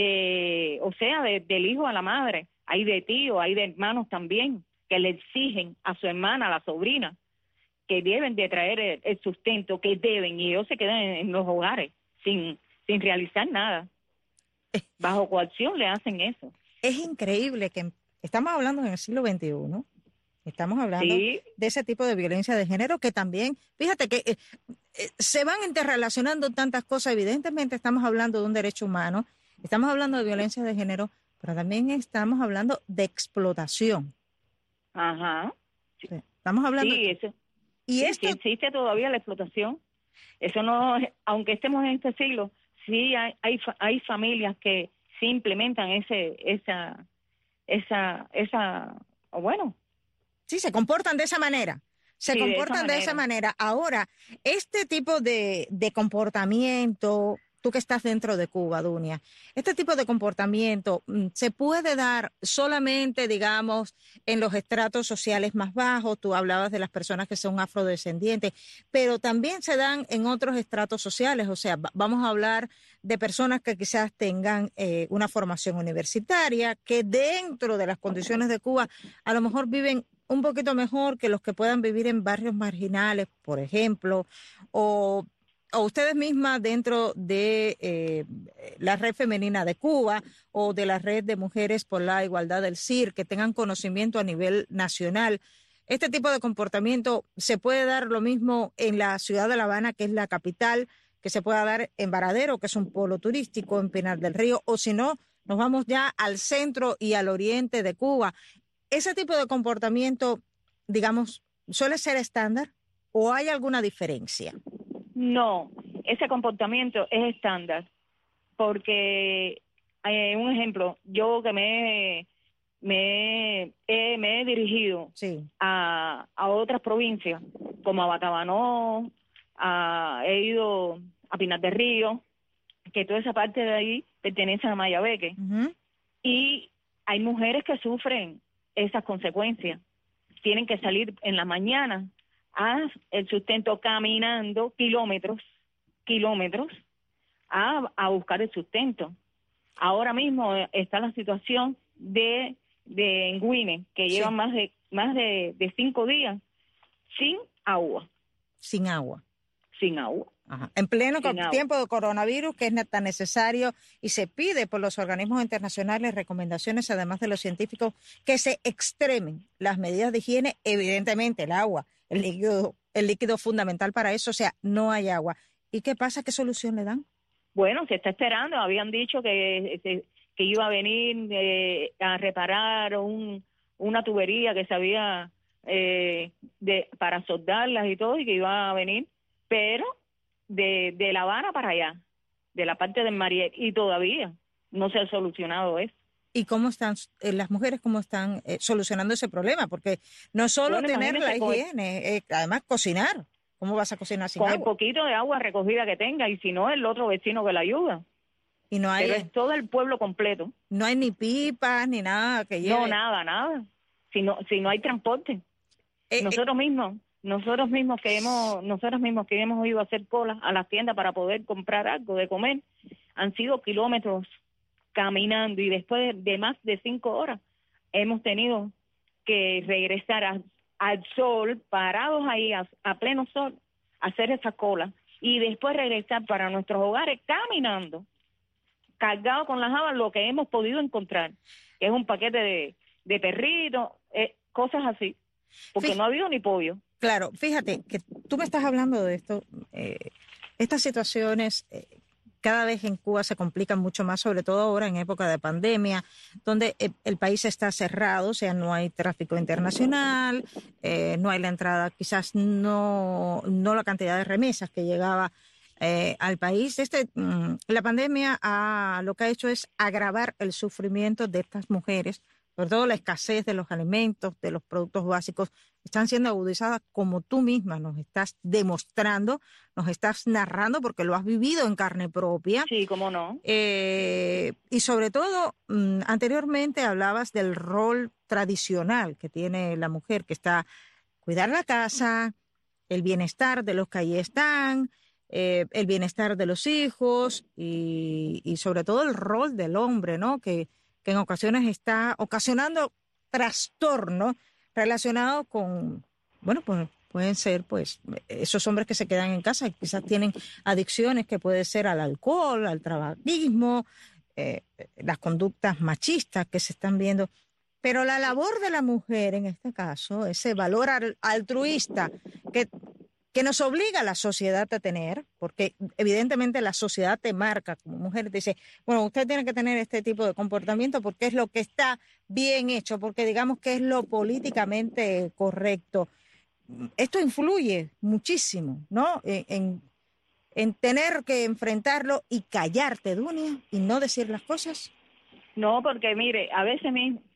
hijo a la madre. Hay de tíos, hay de hermanos también, que le exigen a su hermana, a la sobrina, que deben de traer el sustento, que deben, y ellos se quedan en los hogares sin realizar nada. Bajo coacción le hacen eso. Es increíble que estamos hablando en el siglo XXI, estamos hablando de ese tipo de violencia de género que también, fíjate que se van interrelacionando tantas cosas. Evidentemente estamos hablando de un derecho humano, estamos hablando de violencia de género, pero también estamos hablando de explotación. Estamos hablando... Sí, existe todavía la explotación. Eso no, aunque estemos en este siglo, sí hay familias que sí implementan sí, se comportan de esa manera. De esa manera. Ahora, este tipo de comportamiento, tú que estás dentro de Cuba, Dunia, este tipo de comportamiento se puede dar solamente, digamos, en los estratos sociales más bajos. Tú hablabas de las personas que son afrodescendientes, pero también se dan en otros estratos sociales. O sea, vamos a hablar de personas que quizás tengan una formación universitaria, que dentro de las condiciones de Cuba a lo mejor viven un poquito mejor que los que puedan vivir en barrios marginales, por ejemplo, o ustedes mismas dentro de la Red Femenina de Cuba o de la Red de Mujeres por la Igualdad del CIR, que tengan conocimiento a nivel nacional. Este tipo de comportamiento se puede dar lo mismo en la ciudad de La Habana, que es la capital, que se pueda dar en Varadero, que es un polo turístico, en Pinar del Río, o si no, nos vamos ya al centro y al oriente de Cuba. ¿Ese tipo de comportamiento, digamos, suele ser estándar o hay alguna diferencia? No, ese comportamiento es estándar. porque, un ejemplo, yo que me he dirigido a otras provincias, como a Batabanó, he ido a Pinar del Río, que toda esa parte de ahí pertenece a Mayabeque, y hay mujeres que sufren esas consecuencias. Tienen que salir en la mañana a el sustento caminando kilómetros, a buscar el sustento. Ahora mismo está la situación de Engüine, que llevan más de 5 días sin agua. Sin agua. Ajá. En pleno tiempo de coronavirus, que es tan necesario y se pide por los organismos internacionales recomendaciones, además de los científicos, que se extremen las medidas de higiene, evidentemente el agua, el líquido fundamental para eso, o sea, no hay agua. ¿Y qué pasa? ¿Qué solución le dan? Bueno, se está esperando, habían dicho que iba a venir a reparar una tubería que se había para soldarlas y todo, y que iba a venir, pero de La Habana para allá, de la parte del Mariel, y todavía no se ha solucionado eso. ¿Y cómo están las mujeres, cómo están solucionando ese problema? Porque no solo tener la higiene, además cocinar. ¿Cómo vas a cocinar sin agua? Con el poquito de agua recogida que tenga, y si no, el otro vecino que la ayuda. Y no hay, pero es todo el pueblo completo. No hay ni pipas, ni nada que lleve. No, nada. Si no hay transporte. Nosotros mismos que hemos ido a hacer colas a las tiendas para poder comprar algo de comer, han sido kilómetros caminando, y después de más de 5 horas hemos tenido que regresar al sol, parados ahí a pleno sol, hacer esa cola, y después regresar para nuestros hogares caminando, cargados con las habas, lo que hemos podido encontrar, que es un paquete de perritos, cosas así, porque no ha habido ni pollo. Claro, fíjate que tú me estás hablando de esto, estas situaciones cada vez en Cuba se complican mucho más, sobre todo ahora en época de pandemia, donde el país está cerrado, o sea, no hay tráfico internacional, no hay la entrada, quizás no la cantidad de remesas que llegaba al país. La pandemia lo que ha hecho es agravar el sufrimiento de estas mujeres, sobre todo la escasez de los alimentos, de los productos básicos, están siendo agudizadas, como tú misma nos estás demostrando, nos estás narrando, porque lo has vivido en carne propia. Sí, cómo no. Y sobre todo, anteriormente hablabas del rol tradicional que tiene la mujer, que está cuidar la casa, el bienestar de los que allí están, el bienestar de los hijos y sobre todo el rol del hombre, ¿no? Que en ocasiones está ocasionando trastornos relacionados con, bueno, pues pueden ser pues esos hombres que se quedan en casa y quizás tienen adicciones, que puede ser al alcohol, al tabaquismo, las conductas machistas que se están viendo. Pero la labor de la mujer en este caso, ese valor altruista que nos obliga a la sociedad a tener, porque evidentemente la sociedad te marca como mujer, te dice, bueno, usted tiene que tener este tipo de comportamiento porque es lo que está bien hecho, porque digamos que es lo políticamente correcto. Esto influye muchísimo, ¿no? En tener que enfrentarlo y callarte, Dunia, y no decir las cosas. No, porque mire, a veces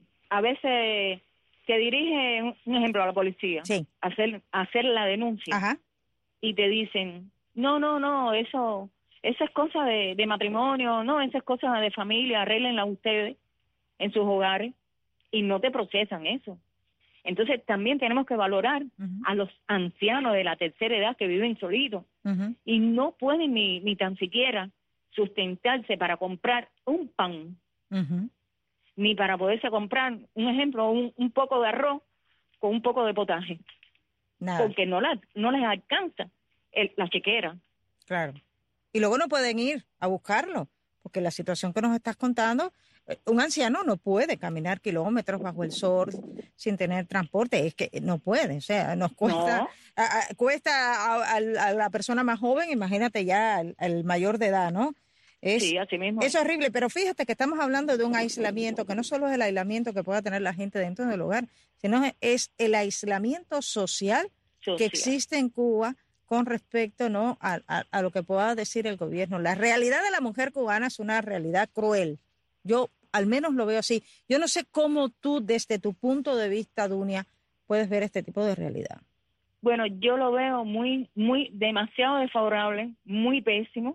te dirige, un ejemplo, a la policía, sí, hacer la denuncia. Ajá. Y te dicen, no, eso es cosa de matrimonio, no, eso es cosa de familia, arréglenla ustedes en sus hogares, y no te procesan eso. Entonces también tenemos que valorar a los ancianos de la tercera edad que viven solitos y no pueden ni tan siquiera sustentarse para comprar un pan, ni para poderse comprar, un ejemplo, un poco de arroz con un poco de potaje. Nada. Porque no les alcanza la chequera. Claro. Y luego no pueden ir a buscarlo, porque la situación que nos estás contando, un anciano no puede caminar kilómetros bajo el sol sin tener transporte, es que no puede, o sea, nos cuesta, cuesta a la persona más joven, imagínate ya al mayor de edad, ¿no? Sí, así mismo. Es horrible, pero fíjate que estamos hablando de un aislamiento, que no solo es el aislamiento que pueda tener la gente dentro del hogar, sino es el aislamiento social que existe en Cuba con respecto, ¿no?, a lo que pueda decir el gobierno. La realidad de la mujer cubana es una realidad cruel. Yo al menos lo veo así. Yo no sé cómo tú, desde tu punto de vista, Dunia, puedes ver este tipo de realidad. Bueno, yo lo veo demasiado desfavorable, muy pésimo,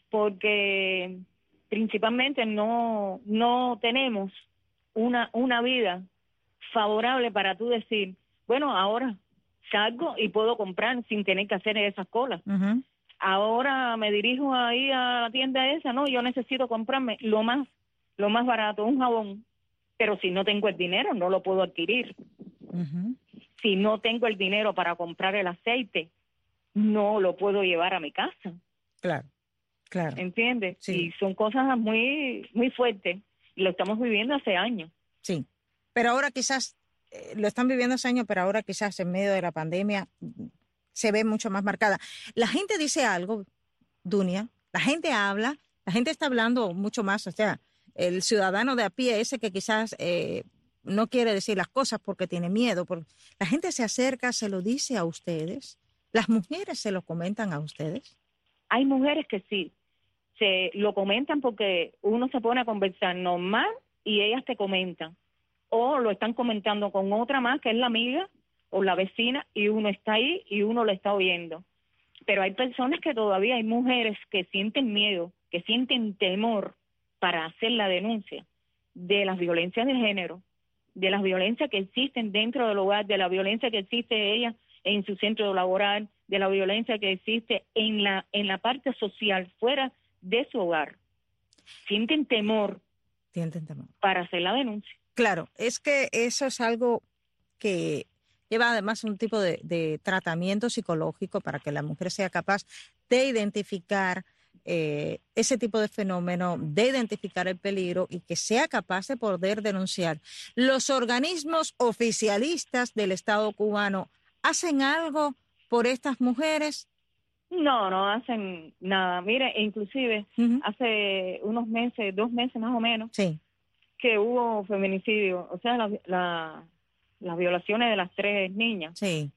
porque principalmente no tenemos una vida favorable para tú decir, bueno, ahora salgo y puedo comprar sin tener que hacer esas colas. Uh-huh. Ahora me dirijo ahí a la tienda esa, no, yo necesito comprarme lo más barato, un jabón, pero si no tengo el dinero no lo puedo adquirir. Uh-huh. Si no tengo el dinero para comprar el aceite, no lo puedo llevar a mi casa. Claro. ¿Entiendes? Sí. Y son cosas muy, muy fuertes y lo estamos viviendo hace años. Sí, pero ahora quizás, lo están viviendo hace años, pero ahora quizás en medio de la pandemia se ve mucho más marcada. La gente dice algo, Dunia, la gente habla, la gente está hablando mucho más, o sea, el ciudadano de a pie ese que quizás no quiere decir las cosas porque tiene miedo, la gente se acerca, se lo dice a ustedes, las mujeres se lo comentan a ustedes. Hay mujeres que sí, se lo comentan porque uno se pone a conversar normal y ellas te comentan, o lo están comentando con otra más que es la amiga o la vecina y uno está ahí y uno lo está oyendo. Pero hay personas que todavía, hay mujeres que sienten miedo, que sienten temor para hacer la denuncia de las violencias de género, de las violencias que existen dentro del hogar, de la violencia que existe ella en su centro laboral, de la violencia que existe en la parte social, fuera de su hogar. Sienten temor para hacer la denuncia. Claro, es que eso es algo que lleva además un tipo de tratamiento psicológico para que la mujer sea capaz de identificar ese tipo de fenómeno, de identificar el peligro y que sea capaz de poder denunciar. ¿Los organismos oficialistas del Estado cubano hacen algo por estas mujeres? No hacen nada. Mire, inclusive hace unos meses, 2 meses más o menos, sí, que hubo feminicidio, o sea, las violaciones de las 3 niñas. Sí.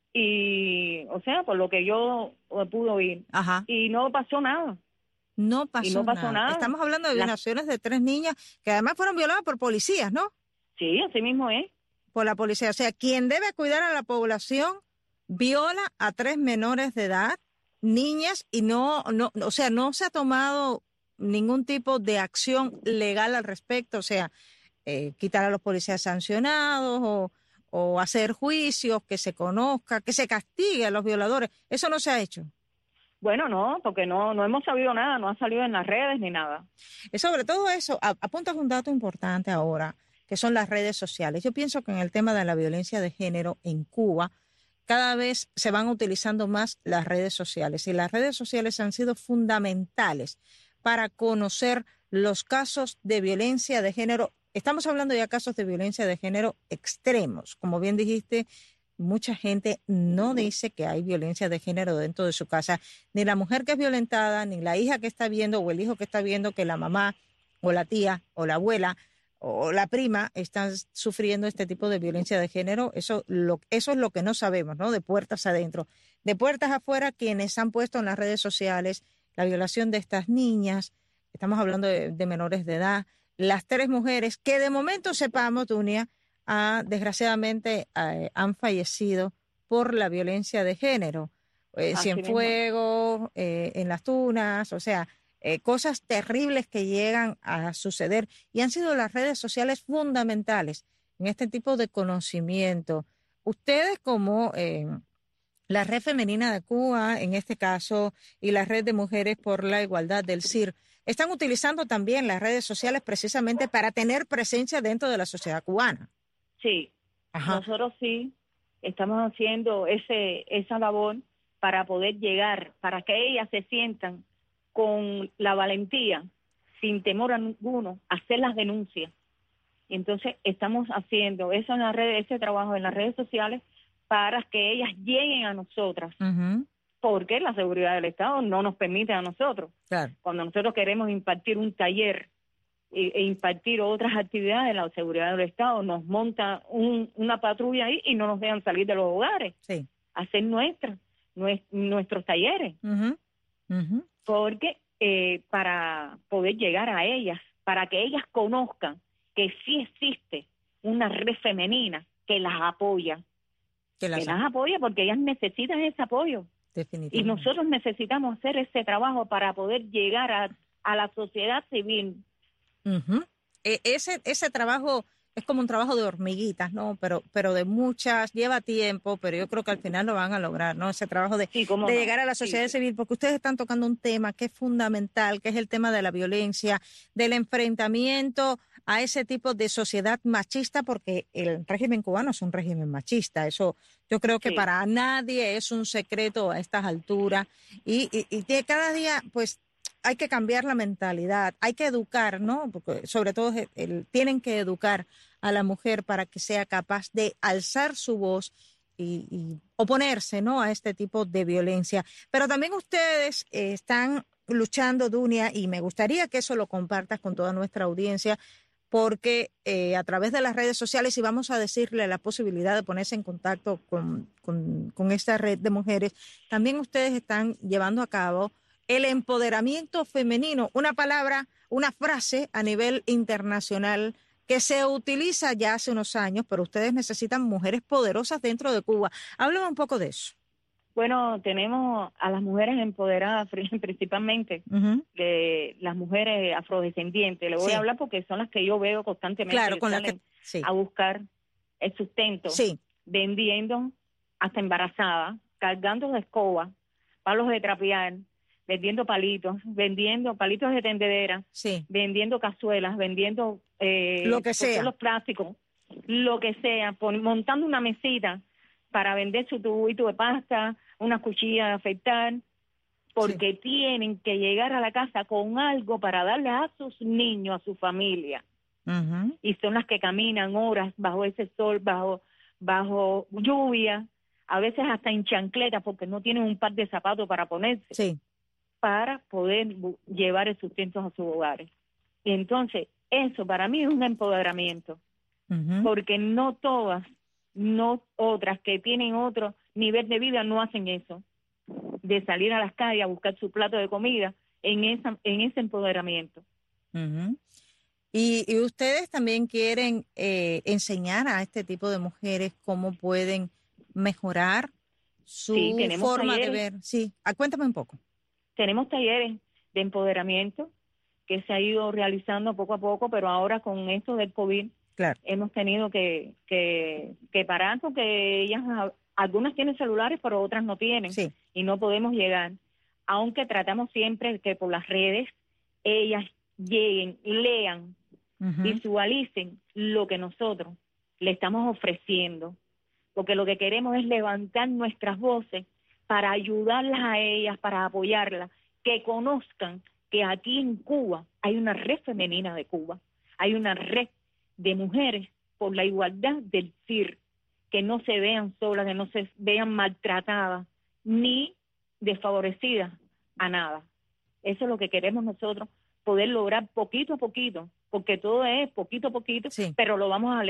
Y, o sea, por lo que yo pude oír. Ajá. Y no pasó nada. No pasó nada. Estamos hablando de violaciones de 3 niñas que además fueron violadas por policías, ¿no? Sí, así mismo es. Por la policía. O sea, quien debe cuidar a la población viola a 3 menores de edad, niñas, y no, o sea, no se ha tomado ningún tipo de acción legal al respecto, o sea, quitar a los policías sancionados o hacer juicios, que se conozca, que se castigue a los violadores. Eso no se ha hecho. Bueno, no, porque no hemos sabido nada, no ha salido en las redes ni nada. Sobre todo eso, apuntas un dato importante ahora, que son las redes sociales. Yo pienso que en el tema de la violencia de género en Cuba, cada vez se van utilizando más las redes sociales y las redes sociales han sido fundamentales para conocer los casos de violencia de género. Estamos hablando ya de casos de violencia de género extremos. Como bien dijiste, mucha gente no dice que hay violencia de género dentro de su casa. Ni la mujer que es violentada, ni la hija que está viendo o el hijo que está viendo que la mamá o la tía o la abuela o la prima están sufriendo este tipo de violencia de género. Eso es lo que no sabemos, ¿no? De puertas adentro. De puertas afuera, quienes han puesto en las redes sociales la violación de estas niñas, estamos hablando de menores de edad, las 3 mujeres que de momento sepamos, Dunia, desgraciadamente han fallecido por la violencia de género. Cienfuegos, en Las Tunas, o sea, cosas terribles que llegan a suceder y han sido las redes sociales fundamentales en este tipo de conocimiento. Ustedes como la Red Femenina de Cuba, en este caso, y la Red de Mujeres por la Igualdad del CIR, están utilizando también las redes sociales precisamente para tener presencia dentro de la sociedad cubana. Sí, nosotros sí estamos haciendo esa labor para poder llegar, para que ellas se sientan con la valentía, sin temor a ninguno, a hacer las denuncias. Y entonces estamos haciendo eso en las redes, ese trabajo en las redes sociales para que ellas lleguen a nosotras. Porque la seguridad del Estado no nos permite a nosotros. Claro. Cuando nosotros queremos impartir un taller e impartir otras actividades, la seguridad del Estado nos monta una patrulla ahí y no nos dejan salir de los hogares, hacer nuestras nuestros talleres, porque para poder llegar a ellas, para que ellas conozcan que sí existe una red femenina que las apoya, que las apoya porque ellas necesitan ese apoyo. Y nosotros necesitamos hacer ese trabajo para poder llegar a la sociedad civil. Ese trabajo es como un trabajo de hormiguitas, ¿no? Pero de muchas, lleva tiempo, pero yo creo que al final lo van a lograr, ¿no? Ese trabajo de llegar a la sociedad civil, porque ustedes están tocando un tema que es fundamental, que es el tema de la violencia, del enfrentamiento a ese tipo de sociedad machista, porque el régimen cubano es un régimen machista. Eso yo creo que para nadie es un secreto a estas alturas. Y cada día, pues, hay que cambiar la mentalidad, hay que educar, ¿no? Porque sobre todo tienen que educar a la mujer para que sea capaz de alzar su voz y oponerse, ¿no?, a este tipo de violencia. Pero también ustedes están luchando, Dunia, y me gustaría que eso lo compartas con toda nuestra audiencia, porque a través de las redes sociales, y vamos a decirle la posibilidad de ponerse en contacto con esta red de mujeres, también ustedes están llevando a cabo el empoderamiento femenino, una palabra, una frase a nivel internacional que se utiliza ya hace unos años, pero ustedes necesitan mujeres poderosas dentro de Cuba. Háblame un poco de eso. Bueno, tenemos a las mujeres empoderadas principalmente, de las mujeres afrodescendientes. Le voy a hablar porque son las que yo veo constantemente, claro, con salen a buscar el sustento, vendiendo hasta embarazadas, cargando de escoba, palos de trapear, vendiendo palitos de tendedera, vendiendo cazuelas, vendiendo lo que sea, los plásticos, lo que sea, montando una mesita para vender su tubito de pasta, una cuchilla de afeitar, porque tienen que llegar a la casa con algo para darle a sus niños, a su familia. Y son las que caminan horas bajo ese sol, bajo lluvia, a veces hasta en chancletas porque no tienen un par de zapatos para ponerse. Para poder llevar el sustento a sus hogares. Y entonces, eso para mí es un empoderamiento, porque no todas, no otras que tienen otro nivel de vida no hacen eso, de salir a las calles a buscar su plato de comida en ese empoderamiento. Y ustedes también quieren enseñar a este tipo de mujeres cómo pueden mejorar su forma de ver. Cuéntame un poco. Tenemos talleres de empoderamiento que se ha ido realizando poco a poco, pero ahora con esto del COVID hemos tenido que parar porque ellas, algunas tienen celulares, pero otras no tienen y no podemos llegar. Aunque tratamos siempre que por las redes ellas lleguen, lean, visualicen lo que nosotros le estamos ofreciendo, porque lo que queremos es levantar nuestras voces para ayudarlas a ellas, para apoyarlas, que conozcan que aquí en Cuba hay una red femenina de Cuba, hay una red de mujeres por la igualdad del CIR, que no se vean solas, que no se vean maltratadas, ni desfavorecidas a nada. Eso es lo que queremos nosotros, poder lograr poquito a poquito, porque todo es poquito a poquito, pero lo vamos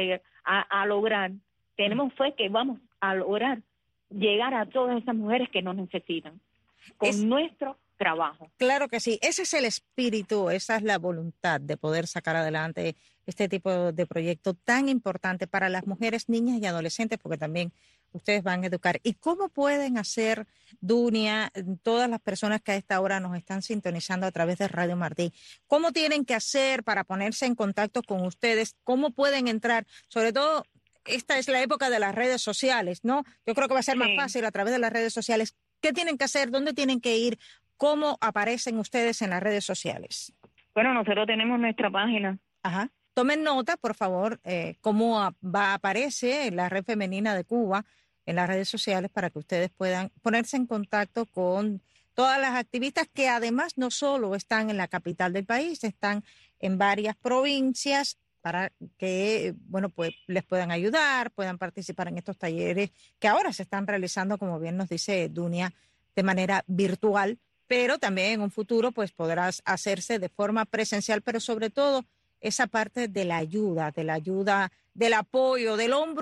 a lograr. Tenemos fe que vamos a lograr llegar a todas esas mujeres que nos necesitan con nuestro trabajo. Claro que sí, ese es el espíritu, esa es la voluntad de poder sacar adelante este tipo de proyecto tan importante para las mujeres, niñas y adolescentes, porque también ustedes van a educar. ¿Y cómo pueden hacer, Dunia, todas las personas que a esta hora nos están sintonizando a través de Radio Martí? ¿Cómo tienen que hacer para ponerse en contacto con ustedes? ¿Cómo pueden entrar? Sobre todo, esta es la época de las redes sociales, ¿no? Yo creo que va a ser más fácil a través de las redes sociales. ¿Qué tienen que hacer? ¿Dónde tienen que ir? ¿Cómo aparecen ustedes en las redes sociales? Bueno, nosotros tenemos nuestra página. Tomen nota, por favor, cómo aparece la Red Femenina de Cuba en las redes sociales para que ustedes puedan ponerse en contacto con todas las activistas que además no solo están en la capital del país, están en varias provincias, para que, bueno, pues les puedan ayudar, puedan participar en estos talleres que ahora se están realizando, como bien nos dice Dunia, de manera virtual, pero también en un futuro pues podrás hacerse de forma presencial, pero sobre todo esa parte de la ayuda, del apoyo, del hombro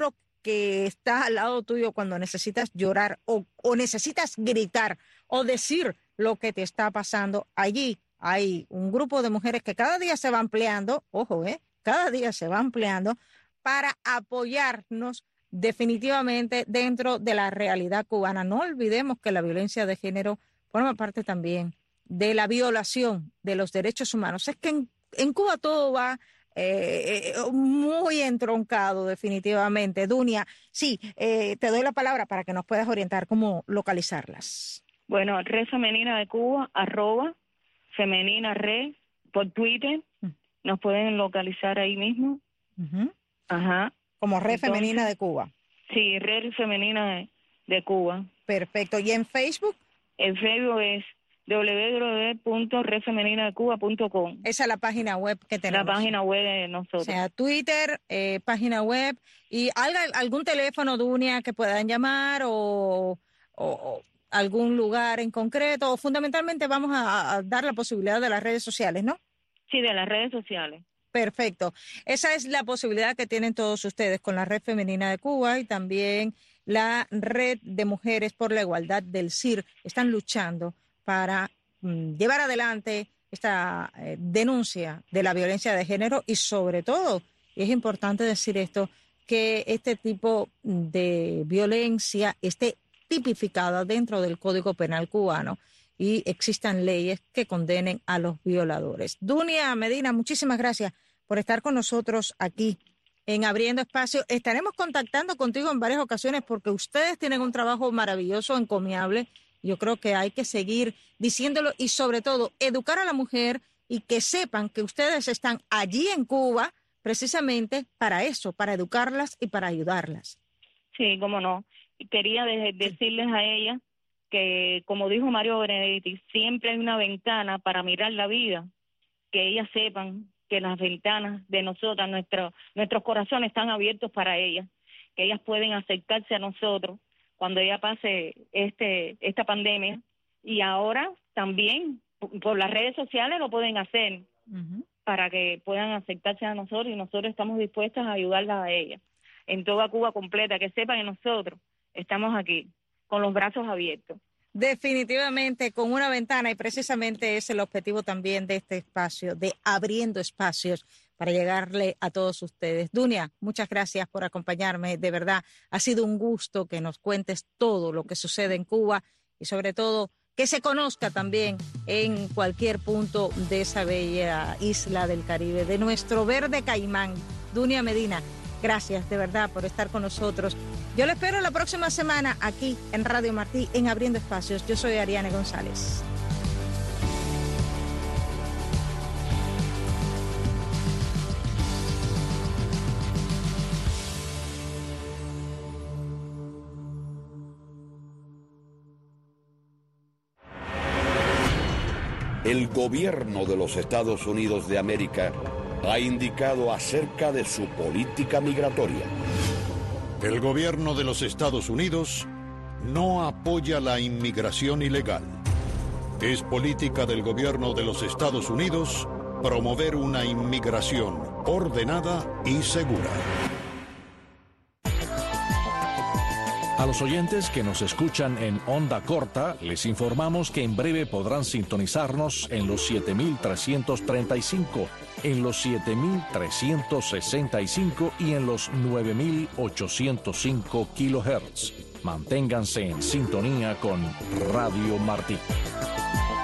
que está al lado tuyo cuando necesitas llorar o necesitas gritar o decir lo que te está pasando. Allí hay un grupo de mujeres que cada día se va ampliando, ojo, cada día se va ampliando para apoyarnos definitivamente dentro de la realidad cubana. No olvidemos que la violencia de género forma parte también de la violación de los derechos humanos. Es que en Cuba todo va muy entroncado definitivamente. Dunia, sí, te doy la palabra para que nos puedas orientar cómo localizarlas. Bueno, Red Femenina de Cuba, @Femenina Red, por Twitter, nos pueden localizar ahí mismo. Ajá. Como Red Femenina de Cuba. Sí, Red Femenina de Cuba. Perfecto. ¿Y en Facebook? En Facebook es www.redfemeninadecuba.com. Esa es la página web que tenemos. La página web de nosotros. O sea, Twitter, página web, y algún teléfono, Dunia, que puedan llamar o algún lugar en concreto, o fundamentalmente vamos a dar la posibilidad de las redes sociales, ¿no? Sí, de las redes sociales. Perfecto. Esa es la posibilidad que tienen todos ustedes con la Red Femenina de Cuba y también la Red de Mujeres por la Igualdad del CIR. Están luchando para llevar adelante esta denuncia de la violencia de género y sobre todo, y es importante decir esto, que este tipo de violencia esté tipificada dentro del Código Penal cubano y existan leyes que condenen a los violadores. Dunia Medina, muchísimas gracias por estar con nosotros aquí en Abriendo Espacio. Estaremos contactando contigo en varias ocasiones porque ustedes tienen un trabajo maravilloso, encomiable. Yo creo que hay que seguir diciéndolo y sobre todo educar a la mujer y que sepan que ustedes están allí en Cuba precisamente para eso, para educarlas y para ayudarlas. Sí, cómo no. Y quería decirles a ellas que, como dijo Mario Benedetti, siempre hay una ventana para mirar la vida, que ellas sepan que las ventanas de nosotras, nuestros corazones están abiertos para ellas, que ellas pueden acercarse a nosotros cuando ya pase esta pandemia, y ahora también por las redes sociales lo pueden hacer para que puedan acercarse a nosotros, y nosotros estamos dispuestas a ayudarlas a ellas en toda Cuba completa, que sepan que nosotros estamos aquí con los brazos abiertos. Definitivamente con una ventana, y precisamente es el objetivo también de este espacio, de Abriendo Espacios, para llegarle a todos ustedes. Dunia, muchas gracias por acompañarme, de verdad, ha sido un gusto que nos cuentes todo lo que sucede en Cuba y sobre todo que se conozca también en cualquier punto de esa bella isla del Caribe, de nuestro verde Caimán. Dunia Medina, gracias de verdad por estar con nosotros. Yo le espero la próxima semana aquí en Radio Martí, en Abriendo Espacios. Yo soy Ariane González. El gobierno de los Estados Unidos de América ha indicado acerca de su política migratoria. El gobierno de los Estados Unidos no apoya la inmigración ilegal. Es política del gobierno de los Estados Unidos promover una inmigración ordenada y segura. A los oyentes que nos escuchan en onda corta, les informamos que en breve podrán sintonizarnos en los 7.335, en los 7.365 y en los 9.805 kilohertz. Manténganse en sintonía con Radio Martí.